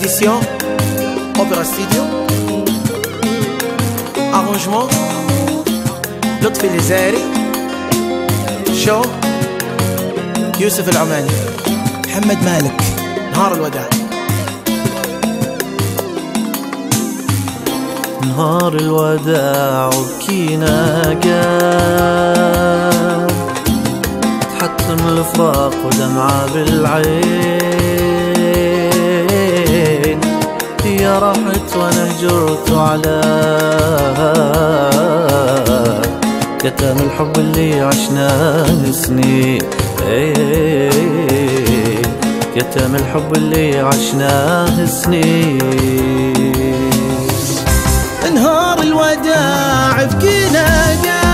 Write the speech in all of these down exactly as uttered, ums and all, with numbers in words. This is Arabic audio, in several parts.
édition Opera Studio. Arrangement لطفي الجزائري. شو يوسف العماني. محمد مالك. نهار الوداع. نهار الوداع وبكينا قام، تحتم الفراق ودمعة بالعين، هي راحت وانا هجرت على يتام الحب اللي عشناه سنين، يتام الحب اللي عشناه سنين. نهار الوداع بكينا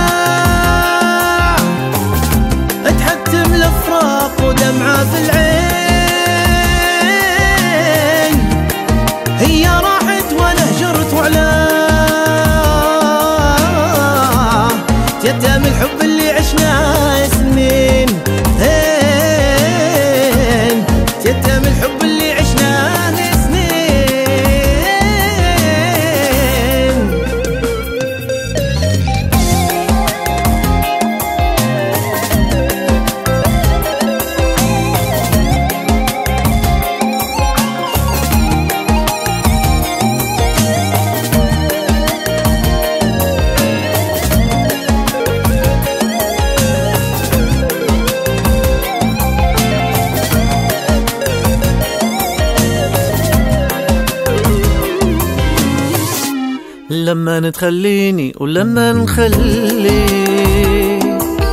قاع، تحتم الفراق ودمعة في العين، هي راحت وانا هجرت وعلى يتام الحب اللي عشناه سنين، يتام الحب اللي عشناه لما نتخليني ولما نخليك،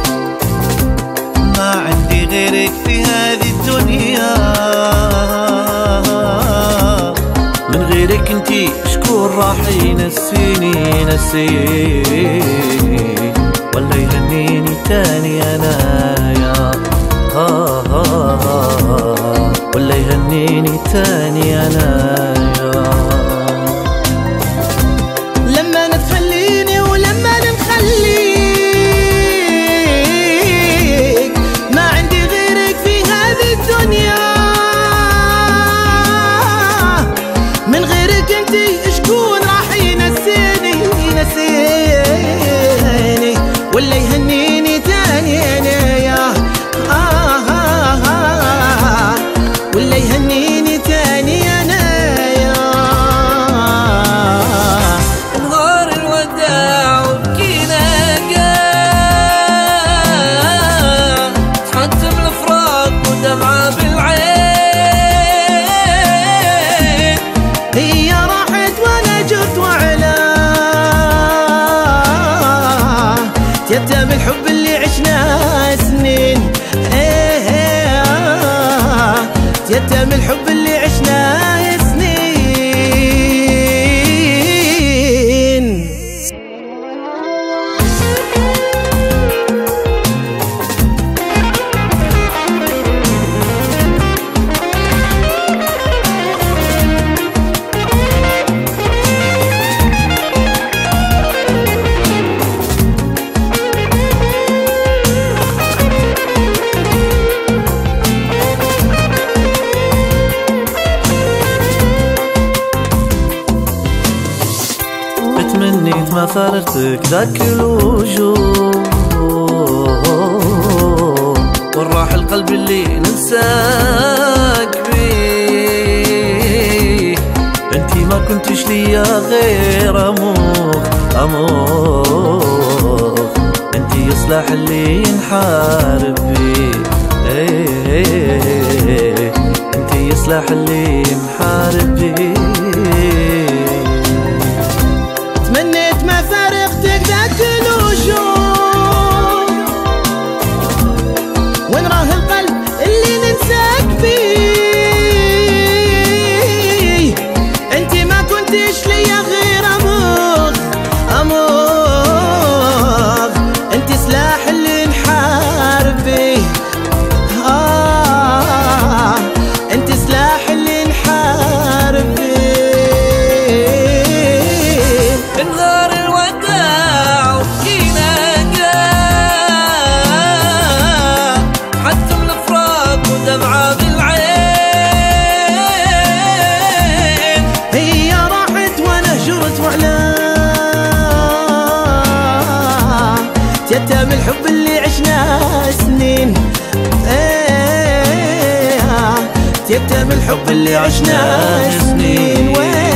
ما عندي غيرك في هذه الدنيا، من غيرك انتي شكون راح ينسيني نسيني، ولا يهنيني تاني انا يا آه آه آه، ولا يهنيني تاني انا يا. لما نتخليني ولما نخليك، ما عندي غيرك في هذه الدنيا، من غيرك انتي شكون راح ينسيني ينسيني، ولا يهنيني تاني انا يا آه آه آه، ولا يهنيني تاني انا يا. هي راحت وانا جرت وعلا يتام الحب اللي عشناه سنين، يتام الحب اللي عشناه سنين. تمنيت ما فارقتك ذاك الوجود، والراح القلب اللي ننساك بيه، انتي ما كنتش ليا غير اموخ اموخ، انتي سلاح اللي نحارب بيه، انتي سلاح اللي نحارب بيه. تمنيت ما فارقتك ذاك الوجود، وين راه القلب اللي ننساك فيه، انتي ما كنتيش ليا غير اموخ اموخ، انتي سلاح اللي نحارب بيه، آه انتي سلاح اللي نحارب بيه. يكتم الحب اللي عشناه سنين. وين